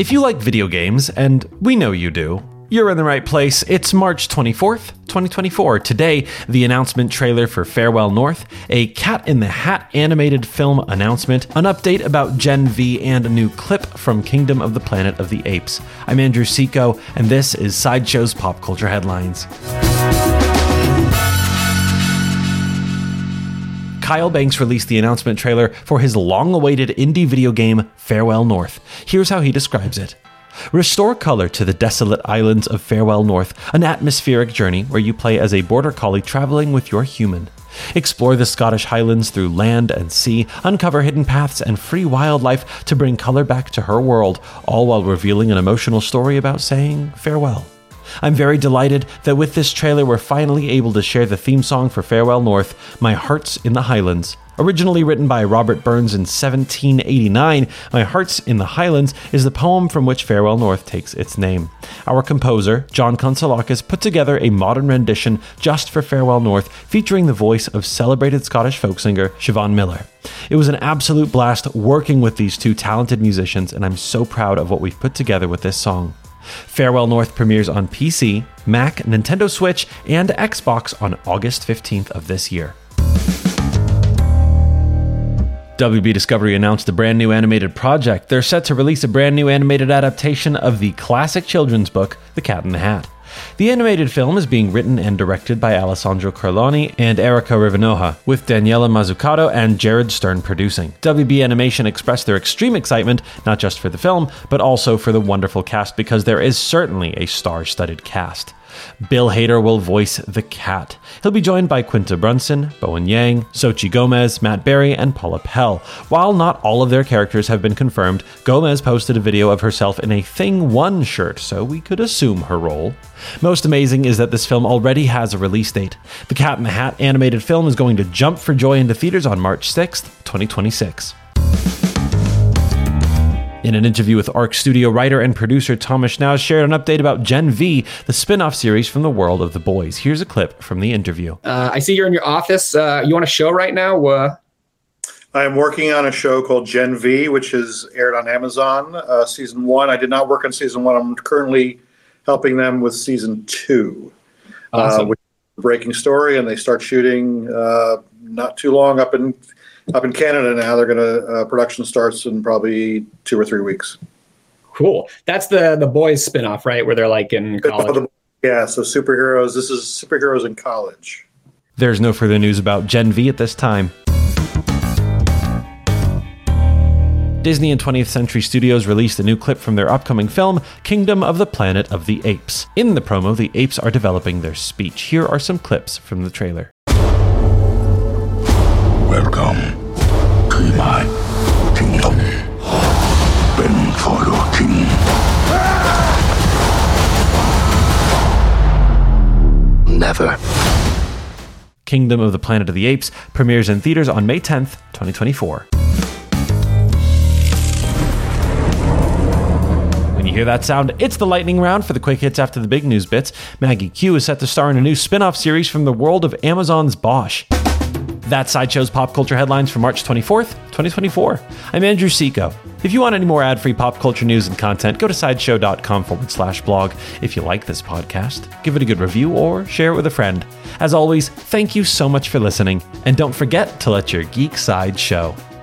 If you like video games, and we know you do, you're in the right place. It's March 24th, 2024. Today, the announcement trailer for Farewell North, a Cat in the Hat animated film announcement, an update about Gen V, and a new clip from Kingdom of the Planet of the Apes. I'm Andrew Seco, and this is Sideshow's Pop Culture Headlines. Kyle Banks released the announcement trailer for his long-awaited indie video game, Farewell North. Here's how he describes it. Restore color to the desolate islands of Farewell North, an atmospheric journey where you play as a border collie traveling with your human. Explore the Scottish Highlands through land and sea, uncover hidden paths and free wildlife to bring color back to her world, all while revealing an emotional story about saying farewell. I'm very delighted that with this trailer we're finally able to share the theme song for Farewell North, My Heart's in the Highlands. Originally written by Robert Burns in 1789, My Heart's in the Highlands is the poem from which Farewell North takes its name. Our composer, John Konsalakis, put together a modern rendition just for Farewell North, featuring the voice of celebrated Scottish folk singer Siobhan Miller. It was an absolute blast working with these two talented musicians, and I'm so proud of what we've put together with this song. Farewell North premieres on PC, Mac, Nintendo Switch, and Xbox on August 15th of this year. WB Discovery announced a brand new animated project. They're set to release a brand new animated adaptation of the classic children's book, The Cat in the Hat. The animated film is being written and directed by Alessandro Carloni and Erica Rivanoja, with Daniela Mazzucato and Jared Stern producing. WB Animation expressed their extreme excitement, not just for the film, but also for the wonderful cast, because there is certainly a star-studded cast. Bill Hader will voice the cat. He'll be joined by Quinta Brunson, Bowen Yang, Xochitl Gomez, Matt Berry, and Paula Pell. While not all of their characters have been confirmed, Gomez posted a video of herself in a Thing 1 shirt, so we could assume her role. Most amazing is that this film already has a release date. The Cat in the Hat animated film is going to jump for joy into theaters on March 6th, 2026. In an interview with ARC Studio writer and producer Thomas Schnauz shared an update about Gen V, the spin-off series from the world of The Boys. Here's a clip from the interview. I see you're in your office. You want a show right now? I am working on a show called Gen V, which is aired on Amazon. Season 1. I did not work on Season 1. I'm currently helping them with Season 2. Awesome. Which is a breaking story, and they start shooting not too long up in Canada now. They're going to production starts in probably 2 or 3 weeks. Cool. That's the Boys spinoff, right? Where they're like in college. Yeah, so superheroes. This is superheroes in college. There's no further news about Gen V at this time. Disney and 20th Century Studios released a new clip from their upcoming film, Kingdom of the Planet of the Apes. In the promo, the apes are developing their speech. Here are some clips from the trailer. Welcome to my kingdom. Bend for your king. Never. Kingdom of the Planet of the Apes premieres in theaters on May 10th, 2024. When you hear that sound, it's the lightning round for the quick hits after the big news bits. Maggie Q is set to star in a new spin-off series from the world of Amazon's Bosch. That's Sideshow's Pop Culture Headlines for March 24th, 2024. I'm Andrew Seco. If you want any more ad-free pop culture news and content, go to sideshow.com/blog. If you like this podcast, give it a good review or share it with a friend. As always, thank you so much for listening, and don't forget to let your geek side show.